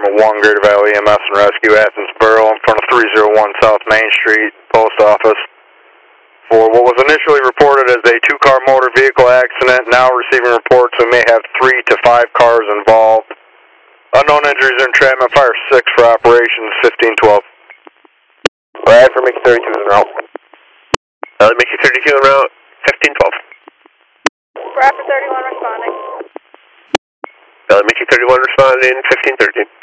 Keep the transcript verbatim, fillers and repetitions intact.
Department one, Greater Valley E M S and Rescue, Athens Borough, in front of three oh one South Main Street, Post Office, for what was initially reported as a two-car motor vehicle accident, now receiving reports we may have three to five cars involved. Unknown injuries or entrapment, fire six for operations fifteen twelve. Right, for Mickey thirty-two en route. Uh, Mickey thirty-two en route, fifteen twelve. Rapid thirty-one responding. Uh, Mickey thirty-one responding, fifteen thirteen.